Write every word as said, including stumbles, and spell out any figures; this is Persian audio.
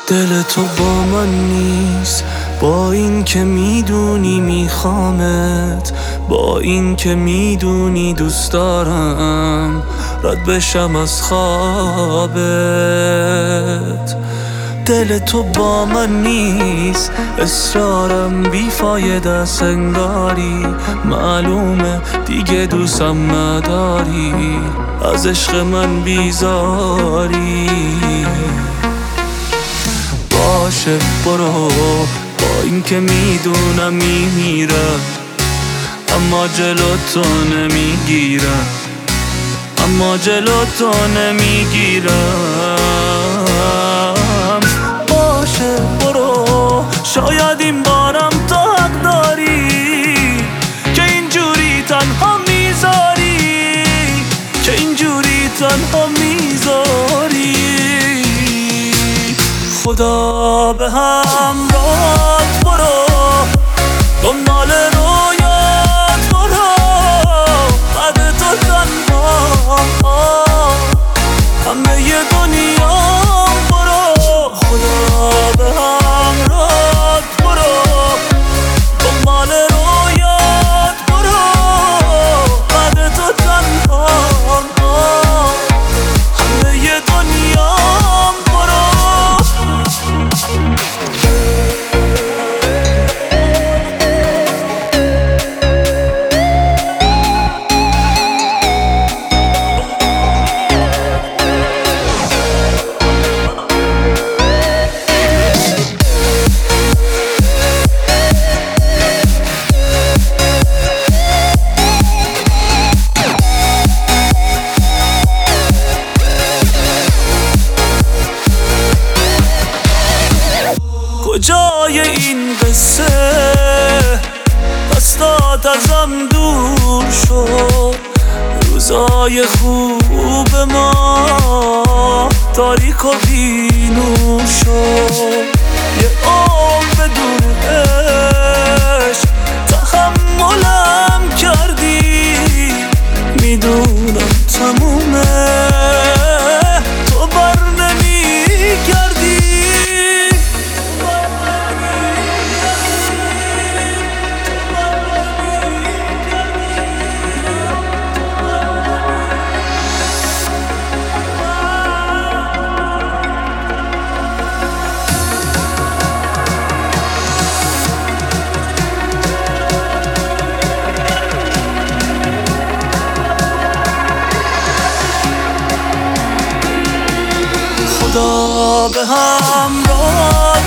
دل تو با من نیست، با این که میدونی میخوامت، با این که میدونی دوست دارم رد بشم از خوابت. دل تو با من نیست، اصرارم بیفایده است، انگاری معلومه دیگه دوستم نداری، از عشق من بیزاری. باشه برو، با این که میدونم میمیرم، اما جلو تو نمیگیرم، اما جلو تو نمیگیرم. باشه برو، شاید این بارم تو حق داری که اینجوری تنها میذاری، که اینجوری تنها میذاری. خدا به همراهت برو، دنبال رویات برو، بعد تو تنها همه ی دنیام برو. خدا به همراهت برو، دنبال رویات برو، بعد تو تنها همه ی دنیام برو. کجای این قصه دستات ازم دور شد، روزای خوب ما تاریک و بی‌نور شد. یه عمر بدون عشق تحملم کردی، میدونم تمومه تو بر نمیگردی. خدا به همراه